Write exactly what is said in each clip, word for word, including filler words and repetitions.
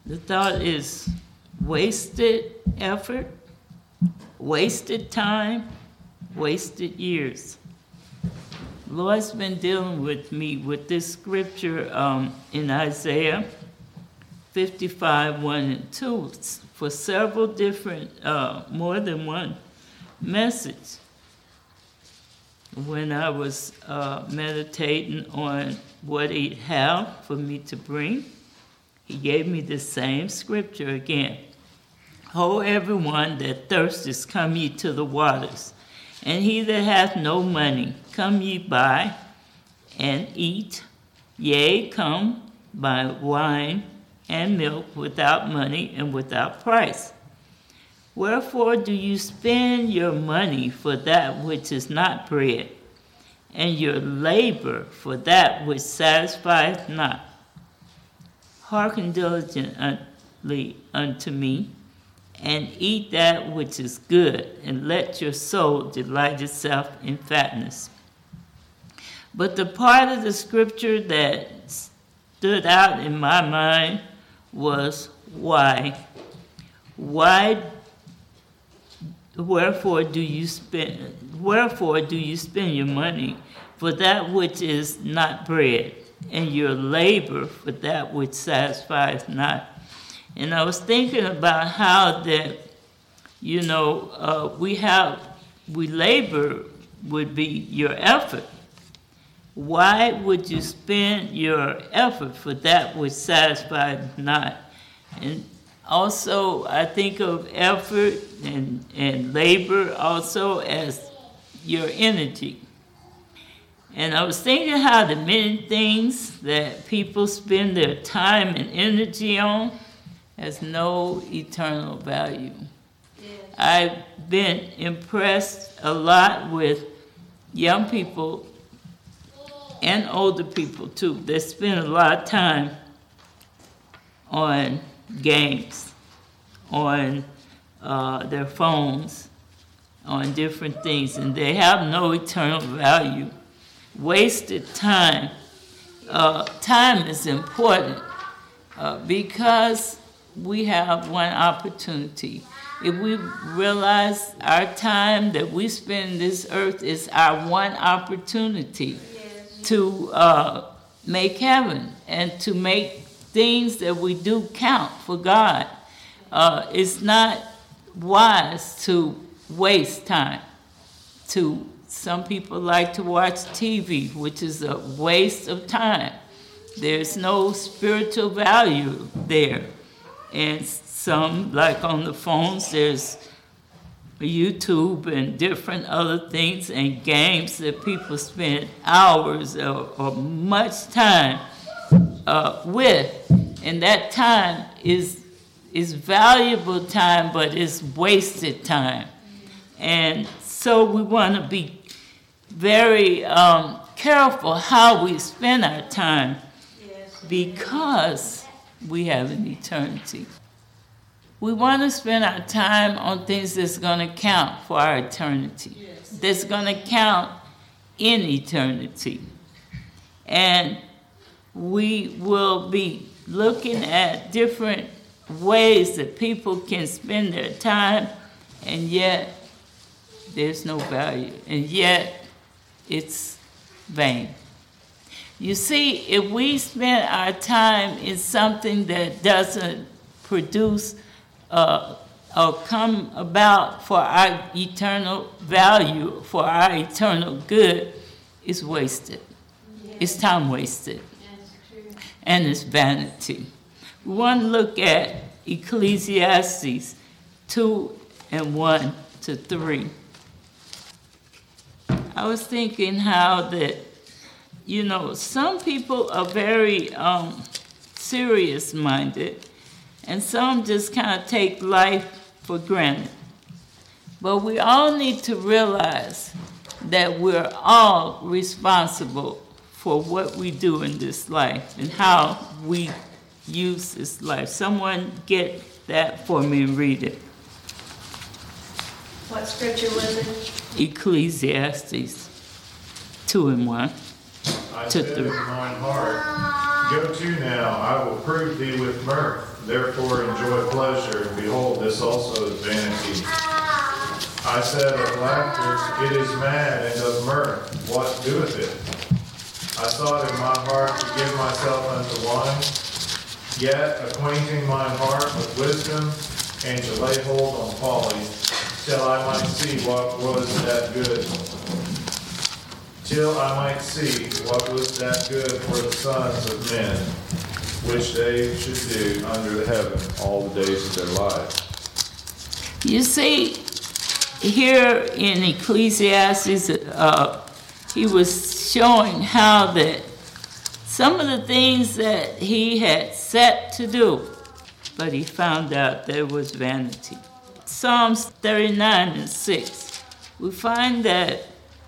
The thought is wasted effort, wasted time, wasted years. Lord's been dealing with me with this scripture um, in Isaiah fifty-five, one and two for several different, uh, more than one message. When I was uh, meditating on what he'd have for me to bring, he gave me the same scripture again. Ho, everyone that thirsteth, come ye to the waters. And he that hath no money, come ye buy and eat. Yea, come buy wine and milk without money and without price. Wherefore do you spend your money for that which is not bread, and your labor for that which satisfieth not? Hearken diligently unto me, and eat that which is good, and let your soul delight itself in fatness. But the part of the scripture that stood out in my mind was why. Why, wherefore do you spend, wherefore do you spend your money for that which is not bread, and your labor for that which satisfies not? And I was thinking about how that, you know, uh, we have, we labor would be your effort. Why would you spend your effort for that which satisfies not? And also, I think of effort and, and labor also as your energy. And I was thinking how the many things that people spend their time and energy on has no eternal value. Yes. I've been impressed a lot with young people and older people too. They spend a lot of time on games, on uh, their phones, on different things, and they have no eternal value. Wasted time. Uh, time is important uh, because we have one opportunity. If we realize our time that we spend on this earth is our one opportunity yes. to uh, make heaven and to make things that we do count for God. Uh, it's not wise to waste time. To some people like to watch T V, which is a waste of time. There's no spiritual value there. And some, like on the phones, there's YouTube and different other things and games that people spend hours or, or much time uh, with. And that time is, is valuable time, but it's wasted time. And so we want to be very um, careful how we spend our time because we have an eternity. We want to spend our time on things that's going to count for our eternity, yes. that's going to count in eternity. And we will be looking at different ways that people can spend their time, and yet there's no value, and yet it's vain. You see, if we spend our time in something that doesn't produce uh, or come about for our eternal value, for our eternal good, it's wasted. Yes. It's time wasted. Yes, and it's vanity. We want to look at Ecclesiastes two and one to three. I was thinking how that, you know, some people are very um, serious-minded, and some just kind of take life for granted. But we all need to realize that we're all responsible for what we do in this life and how we use this life. Someone get that for me and read it. What scripture was it? Ecclesiastes two and one I to said three. in mine heart, Go to now, I will prove thee with mirth. Therefore enjoy pleasure, and behold, this also is vanity. I said of laughter, it is mad, and of mirth, what doeth it? I thought in my heart to give myself unto wine, yet acquainting mine heart with wisdom, and to lay hold on folly, till I might see what was that good. Till I might see what was that good for the sons of men, which they should do under the heaven all the days of their life. You see, here in Ecclesiastes, uh, he was showing how that some of the things that he had set to do, but he found out there was vanity. Psalms thirty-nine and six, we find that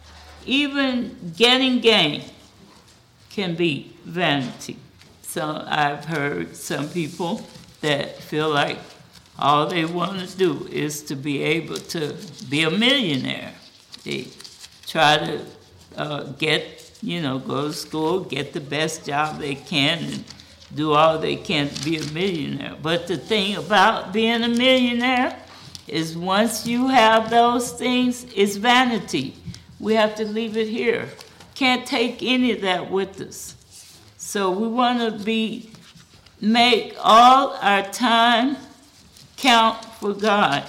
even getting gain can be vanity. So I've heard some people that feel like all they want to do is to be able to be a millionaire. They try to uh, get, you know, go to school, get the best job they can, and do all they can to be a millionaire. But the thing about being a millionaire is once you have those things, it's vanity. We have to leave it here. Can't take any of that with us. So we want to be, make all our time count for God.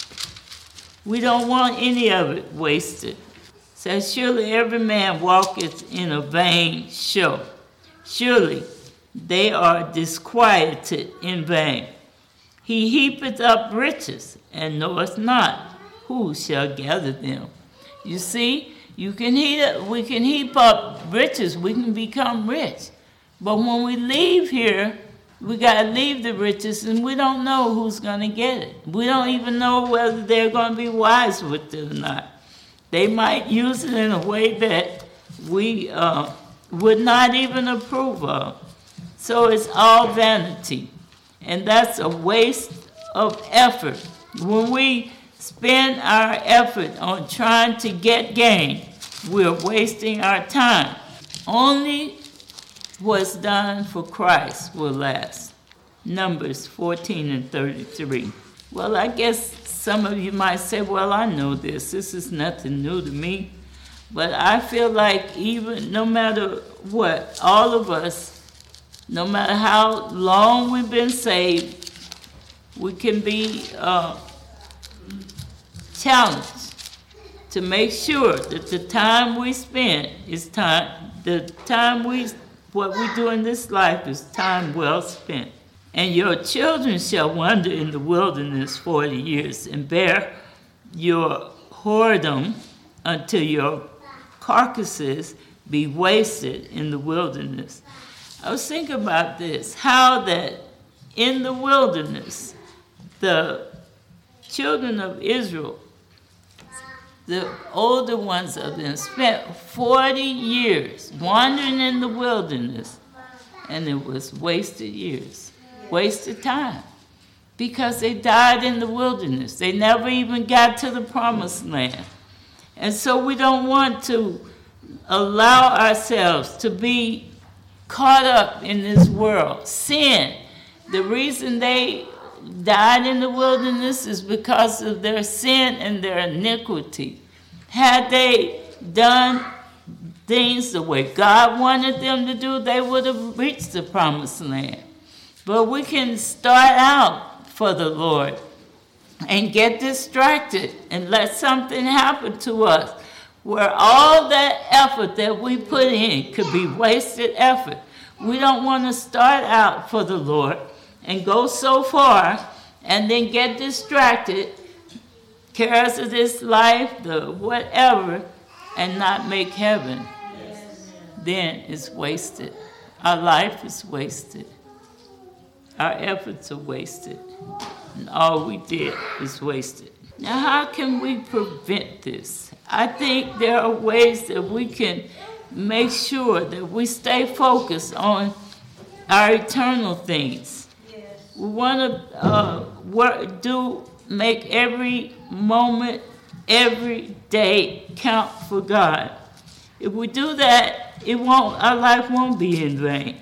We don't want any of it wasted. Says, surely every man walketh in a vain show. Surely they are disquieted in vain. He heapeth up riches, and knoweth not who shall gather them. You see, you can heap, we can heap up riches, we can become rich. But when we leave here, we got to leave the riches, and we don't know who's going to get it. We don't even know whether they're going to be wise with it or not. They might use it in a way that we uh, would not even approve of. So it's all vanity, and that's a waste of effort. When we spend our effort on trying to get gain, we're wasting our time. Only what's done for Christ will last. Numbers fourteen and thirty-three. Well, I guess some of you might say, well, I know this. This is nothing new to me. But I feel like even no matter what, all of us, no matter how long we've been saved, we can be uh, challenged to make sure that the time we spend is time, the time we, what we do in this life is time well spent. And your children shall wander in the wilderness forty years and bear your whoredom until your carcasses be wasted in the wilderness. I was thinking about this, how that in the wilderness, the children of Israel, the older ones of them, spent forty years wandering in the wilderness, and it was wasted years, wasted time, because they died in the wilderness. They never even got to the promised land. And so we don't want to allow ourselves to be caught up in this world. Sin, the reason they died in the wilderness is because of their sin and their iniquity. Had they done things the way God wanted them to do, they would have reached the promised land. But we can start out for the Lord and get distracted and let something happen to us where all that effort that we put in could be wasted effort. We don't want to start out for the Lord and go so far and then get distracted, cares of this life, the whatever, and not make heaven. Yes. Then it's wasted. Our life is wasted. Our efforts are wasted. And all we did is wasted. Now, how can we prevent this? I think there are ways that we can make sure that we stay focused on our eternal things. Yes. We want to uh, work, do, make every moment, every day count for God. If we do that, it won't, our life won't be in vain.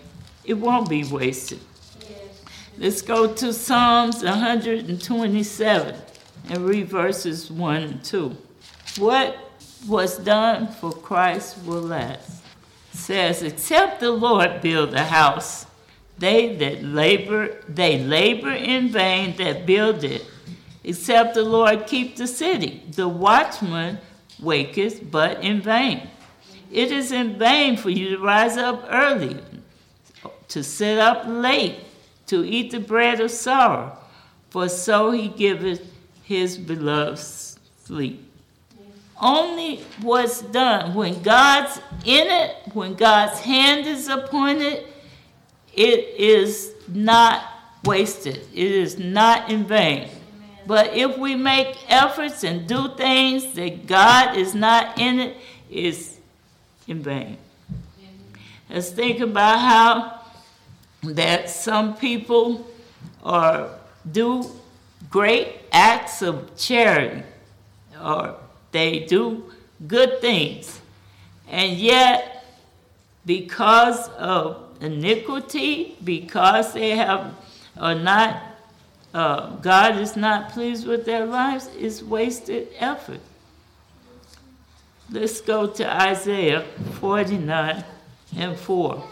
it won't be wasted. Let's go to Psalms one hundred twenty-seven and read verses one and two. What was done for Christ will last. It says, except the Lord build a house, they that labor, they labor in vain that build it. Except the Lord keep the city, the watchman waketh but in vain. It is in vain for you to rise up early, to sit up late, to eat the bread of sorrow, for so he giveth his beloved sleep. Only what's done when God's in it, when God's hand is upon it, it is not wasted. It is not in vain. But if we make efforts and do things that God is not in it, it's in vain. Let's think about how that some people are do great acts of charity, or they do good things, and yet because of iniquity, because they have are not uh, God is not pleased with their lives, it's wasted effort. Let's go to Isaiah forty-nine and four.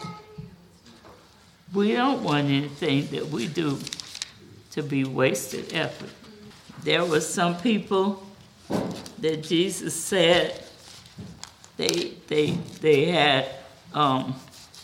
We don't want anything that we do to be wasted effort. There were some people that Jesus said they they they had um,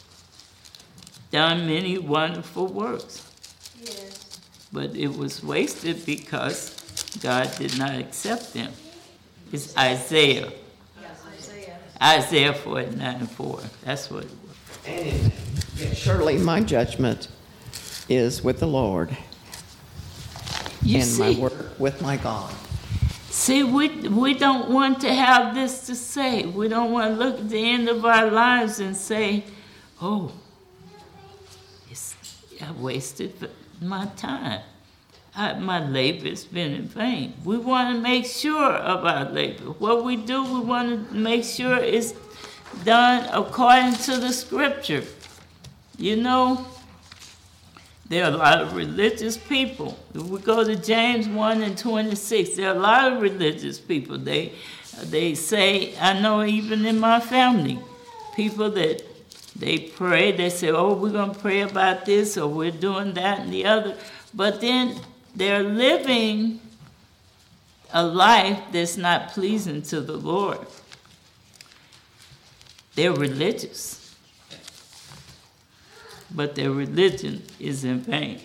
done many wonderful works. Yes. But it was wasted because God did not accept them. It's Isaiah. Yes, Isaiah. Isaiah forty-nine and four. That's what it was. And it, surely my judgment is with the Lord, you and see, my work with my God. See, we we don't want to have this to say. We don't want to look at the end of our lives and say, oh, it's, I wasted my time. I, my labor has been in vain. We want to make sure of our labor. What we do, we want to make sure it's done according to the scripture. You know, there are a lot of religious people. If we go to James one and twenty-six, there are a lot of religious people. They they say, I know even in my family, people that they pray, they say, oh, we're going to pray about this, or we're doing that and the other. But then they're living a life that's not pleasing to the Lord. They're religious, but their religion is in vain.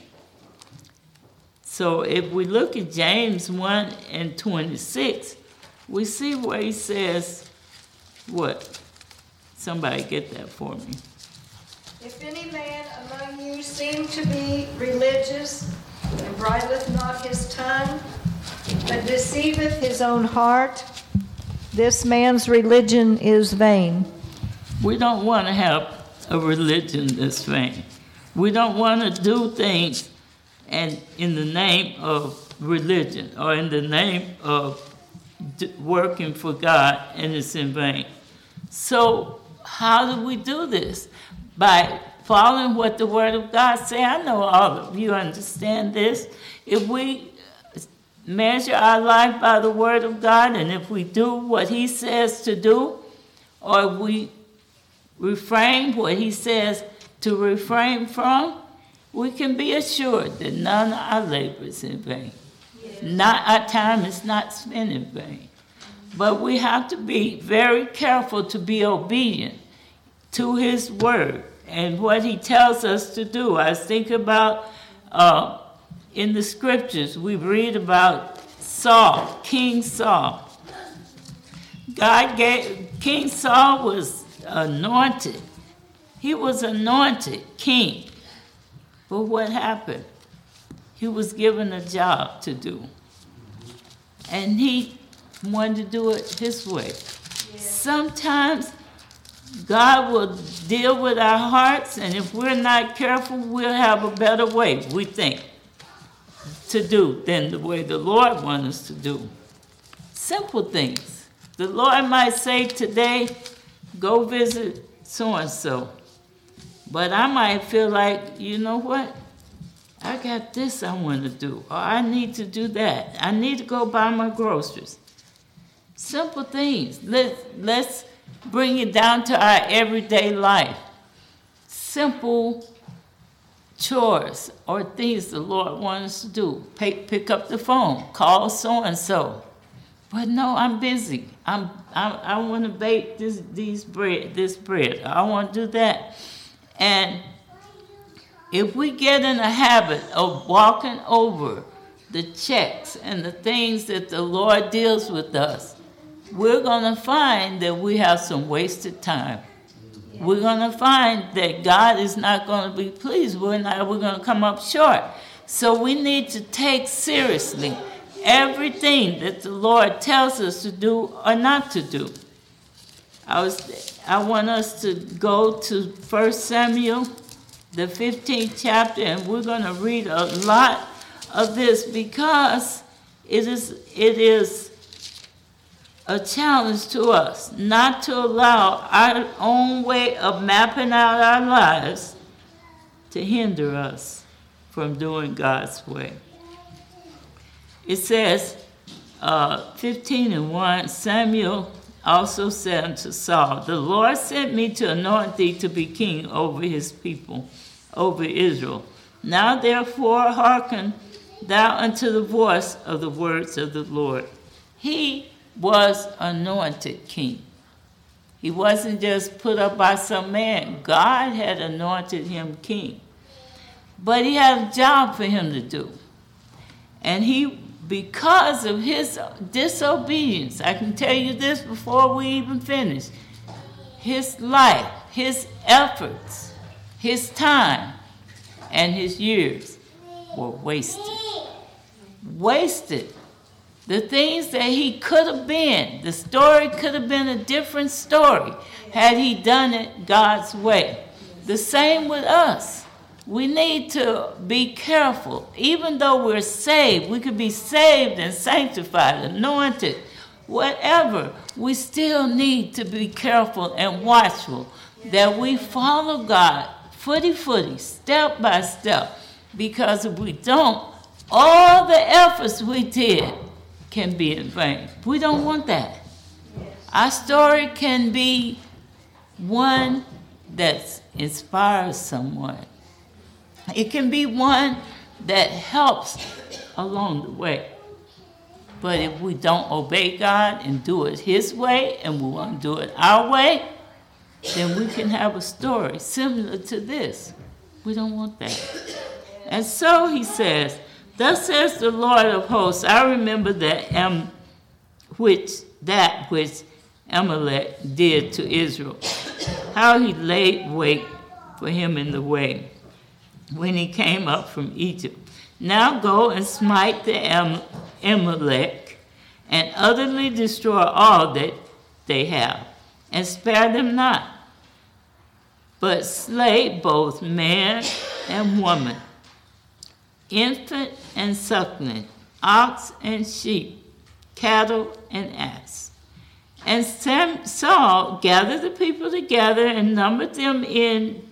So if we look at James one and twenty-six, we see where he says, what? Somebody get that for me. If any man among you seem to be religious, and bridleth not his tongue, but deceiveth his own heart, this man's religion is vain. We don't want to have a religion that's vain. We don't want to do things and in the name of religion or in the name of d- working for God, and it's in vain. So how do we do this? By following what the Word of God says. I know all of you understand this. If we measure our life by the Word of God, and if we do what He says to do, or we refrain what He says to refrain from, we can be assured that none of our labor is in vain. Yes. Not our time is not spent in vain. But we have to be very careful to be obedient to His word and what He tells us to do. I was thinking about uh, in the scriptures, we read about Saul, King Saul. God gave, King Saul was anointed. He was anointed king. But what happened? He was given a job to do. And he wanted to do it his way. Yeah. Sometimes God will deal with our hearts, and if we're not careful, we'll have a better way, we think, to do than the way the Lord wants us to do. Simple things. The Lord might say today, go visit so-and-so. But I might feel like, you know what? I got this I want to do, or I need to do that. I need to go buy my groceries. Simple things. Let's, let's bring it down to our everyday life. Simple chores or things the Lord wants us to do. Pick, pick up the phone, call so-and-so. But no, I'm busy. I'm, I, I want to bake this, these bread, this bread. I want to do that. And if we get in a habit of walking over the checks and the things that the Lord deals with us, we're going to find that we have some wasted time. We're going to find that God is not going to be pleased. We're not, we're going to come up short. So we need to take seriously everything that the Lord tells us to do or not to do. I was, I want us to go to First Samuel, the fifteenth chapter, and we're going to read a lot of this because it is, it is a challenge to us not to allow our own way of mapping out our lives to hinder us from doing God's way. It says, uh, fifteen and one, Samuel also said unto Saul, the Lord sent me to anoint thee to be king over his people, over Israel. Now therefore hearken thou unto the voice of the words of the Lord. He was anointed king. He wasn't just put up by some man. God had anointed him king. But he had a job for him to do. And he, because of his disobedience, I can tell you this before we even finish, his life, his efforts, his time, and his years were wasted. Wasted. The things that he could have been, the story could have been a different story had he done it God's way. The same with us. We need to be careful. Even though we're saved, we could be saved and sanctified, anointed, whatever. We still need to be careful and watchful that we follow God footy-footy, step by step. Because if we don't, all the efforts we did can be in vain. We don't want that. Our story can be one that inspires someone. It can be one that helps along the way. But if we don't obey God and do it his way, and we want to do it our way, then we can have a story similar to this. We don't want that. And so he says, thus says the Lord of hosts, I remember that um, which that which Amalek did to Israel, how he laid wait for him in the way when he came up from Egypt. Now go and smite the Am- Amalek and utterly destroy all that they have, and spare them not, but slay both man and woman, infant and suckling, ox and sheep, cattle and ass. And Sam, Saul gathered the people together and numbered them in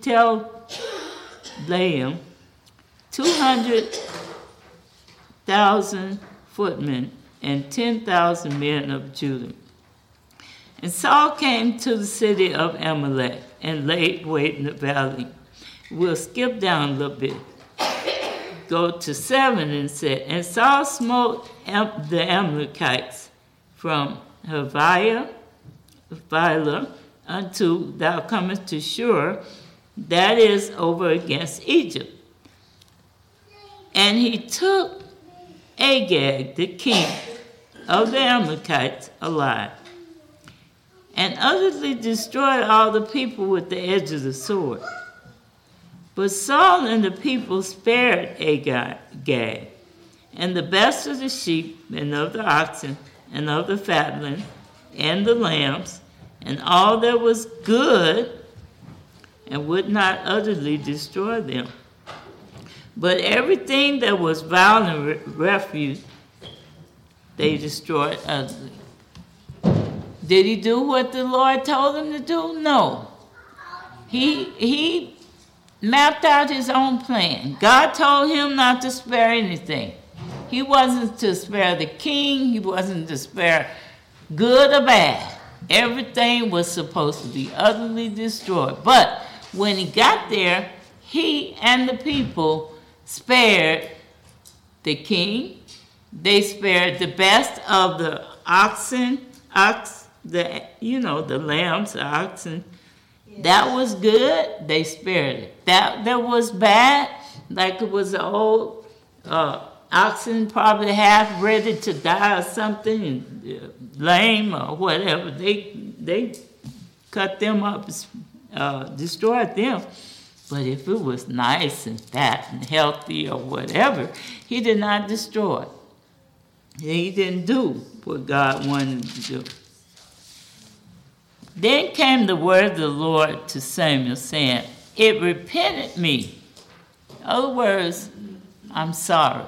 Tel-Laim, two hundred thousand footmen and ten thousand men of Judah. And Saul came to the city of Amalek and laid wait in the valley. We'll skip down a little bit. Go to seven and said, and Saul smote Am- the Amalekites from Haviah, Havilah, unto thou comest to Shur, that is over against Egypt. And he took Agag, the king of the Amalekites, alive, and utterly destroyed all the people with the edge of the sword. But Saul and the people spared Agag, and the best of the sheep, and of the oxen, and of the fatling, and the lambs, and all that was good, and would not utterly destroy them. But everything that was vile and re- refuse, they destroyed utterly. Did he do what the Lord told him to do? No. He, he mapped out his own plan. God told him not to spare anything. He wasn't to spare the king. He wasn't to spare good or bad. Everything was supposed to be utterly destroyed. But when he got there, he and the people spared the king. They spared the best of the oxen, ox, the you know the lambs, the oxen. Yes. That was good. They spared it. That that was bad, like it was an old uh, oxen, probably half ready to die or something, and uh, lame or whatever. They they cut them up, uh, destroyed them. But if it was nice and fat and healthy or whatever, he did not destroy it. He didn't do what God wanted to do. Then came the word of the Lord to Samuel, saying, "It repented me." In other words, I'm sorry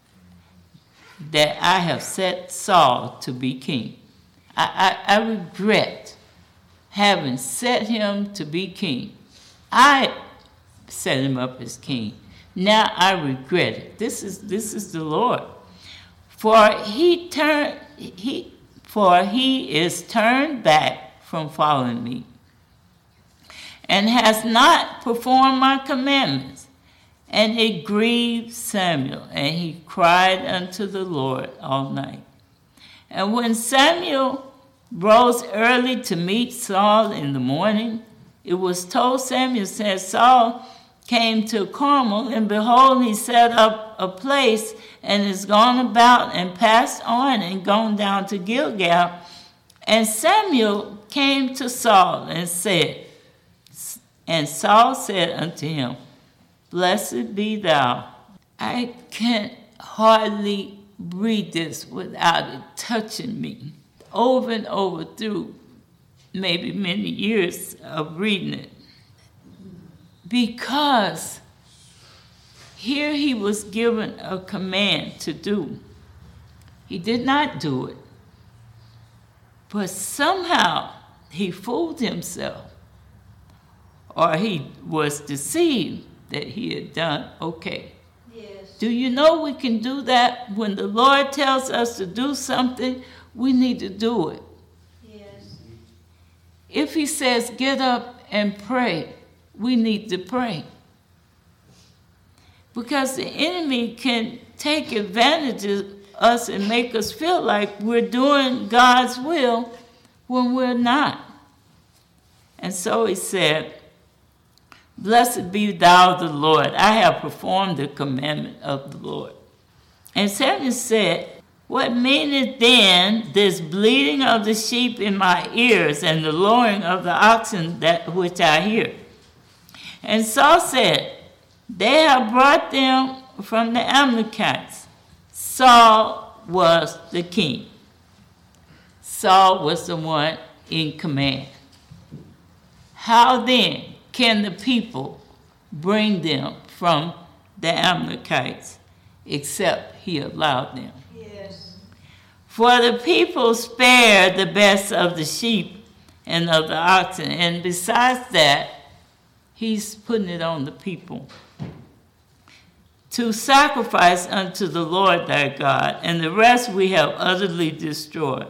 that I have set Saul to be king. I, I, I regret having set him to be king. I set him up as king. Now I regret it. This is this is the Lord. For he turned he for he is turned back from following me, and has not performed my commandments. And it grieved Samuel, and he cried unto the Lord all night. And when Samuel rose early to meet Saul in the morning, it was told Samuel, said, Saul came to Carmel, and behold, he set up a place, and is gone about, and passed on, and gone down to Gilgal. And Samuel came to Saul, and said, and Saul said unto him, Blessed be thou. I can't hardly read this without it touching me. Over and over through maybe many years of reading it. Because here he was given a command to do. He did not do it. But somehow he fooled himself, or he was deceived that he had done okay. Yes. Do you know we can do that? When the Lord tells us to do something, we need to do it. Yes. If he says get up and pray, we need to pray. Because the enemy can take advantage of us and make us feel like we're doing God's will when we're not. And so he said, Blessed be thou the Lord. I have performed the commandment of the Lord. And Samuel said, What meaneth then this bleating of the sheep in my ears, and the lowing of the oxen that which I hear? And Saul said, They have brought them from the Amalekites. Saul was the king. Saul was the one in command. How then can the people bring them from the Amalekites, except he allowed them? Yes. For the people spared the best of the sheep and of the oxen, and besides that, he's putting it on the people to sacrifice unto the Lord thy God, and the rest we have utterly destroyed.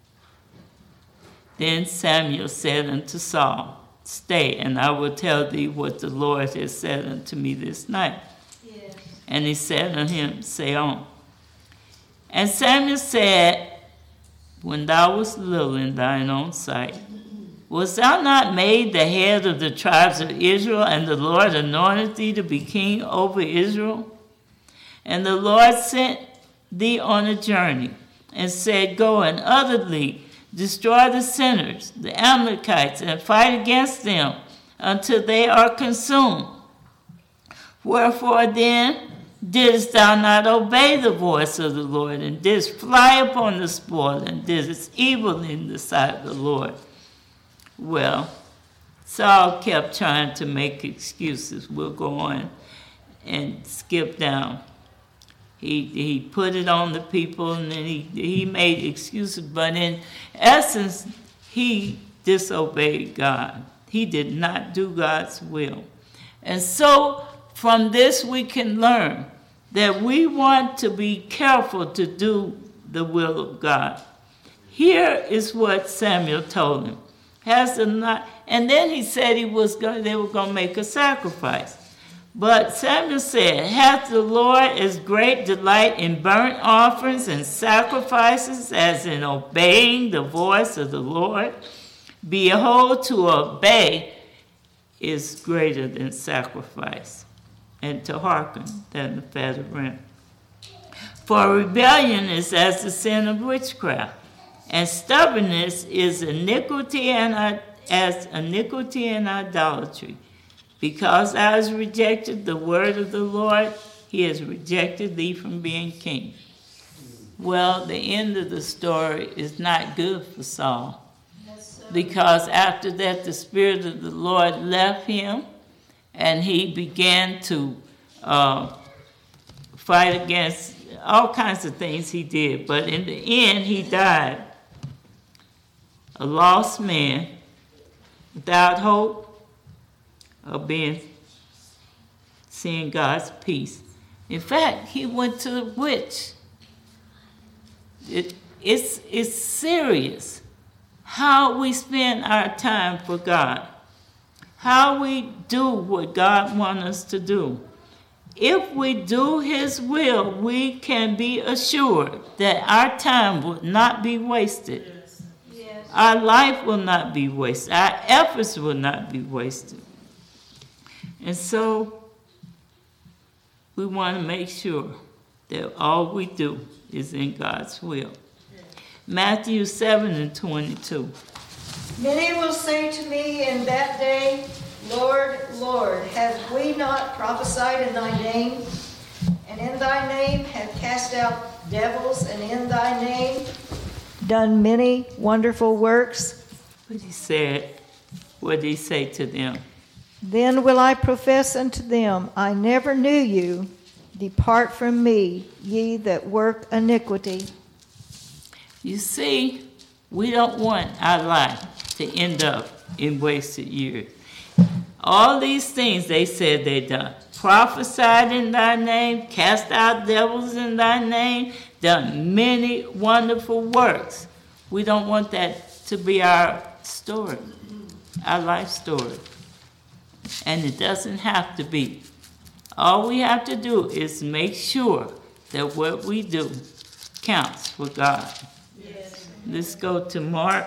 Then Samuel said unto Saul, Stay, and I will tell thee what the Lord has said unto me this night. Yes. And he said unto him, Say on. And Samuel said, When thou wast little in thine own sight, wast thou not made the head of the tribes of Israel, and the Lord anointed thee to be king over Israel? And the Lord sent thee on a journey, and said, Go and utterly destroy the sinners, the Amalekites, and fight against them until they are consumed. Wherefore then didst thou not obey the voice of the Lord, and didst fly upon the spoil, and didst evil in the sight of the Lord? Well, Saul kept trying to make excuses. We'll go on and skip down. He he put it on the people, and then he, he made excuses. But in essence, he disobeyed God. He did not do God's will. And so from this we can learn that we want to be careful to do the will of God. Here is what Samuel told him. Has the not, and then he said he was going, they were going to make a sacrifice. But Samuel said, hath the Lord as great delight in burnt offerings and sacrifices as in obeying the voice of the Lord? Behold, to obey is greater than sacrifice, and to hearken than the fat of ram. For rebellion is as the sin of witchcraft, and stubbornness is iniquity and as iniquity and idolatry. Because thou hast rejected the word of the Lord, he has rejected thee from being king. Well, the end of the story is not good for Saul. Because after that, the Spirit of the Lord left him, and he began to uh, fight against all kinds of things he did. But in the end, he died a lost man without hope of being, seeing God's peace. In fact, he went to the witch. It, it's, it's serious how we spend our time for God, how we do what God wants us to do. If we do his will, we can be assured that our time will not be wasted. Yes. Yes. Our life will not be wasted. Our efforts will not be wasted. And so we want to make sure that all we do is in God's will. Matthew seven and twenty-two. Many will say to me in that day, Lord, Lord, have we not prophesied in thy name? And in thy name have cast out devils, and in thy name done many wonderful works? But he said, what did he say to them? Then will I profess unto them, I never knew you. Depart from me, ye that work iniquity. You see, we don't want our life to end up in wasted years. All these things they said they done. Prophesied in thy name, cast out devils in thy name, done many wonderful works. We don't want that to be our story, our life story. And it doesn't have to be. All we have to do is make sure that what we do counts for God. Yes. Let's go to Mark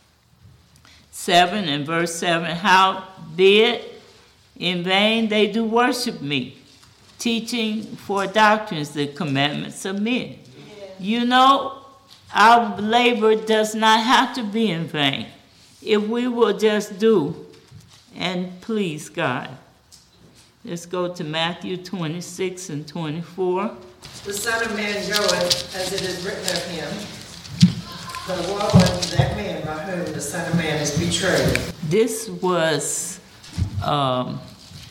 seven and verse seven. Howbeit in vain they do worship me, teaching for doctrines the commandments of men. Yes. You know, our labor does not have to be in vain if we will just do and please God. Let's go to Matthew twenty-six and twenty-four. The Son of Man goeth, as it is written of him, but woe unto that man by whom the Son of Man is betrayed. This was um,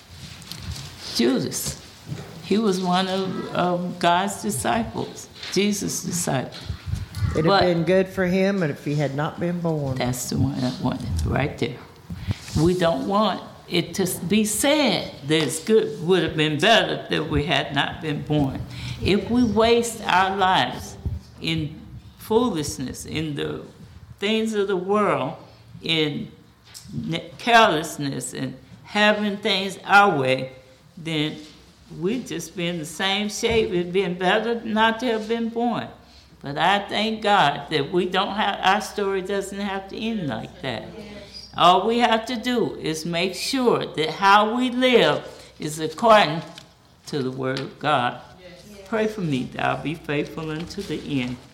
Judas. He was one of, of God's disciples, Jesus' disciples. It'd have been good for him if he had not been born. That's the one I wanted, right there. We don't want it to be said that it's good, would have been better that we had not been born. If we waste our lives in foolishness, in the things of the world, in carelessness and having things our way, then we'd just be in the same shape. It'd been better not to have been born. But I thank God that we don't have, our story doesn't have to end like that. All we have to do is make sure that how we live is according to the word of God. Yes. Pray for me that I'll be faithful unto the end.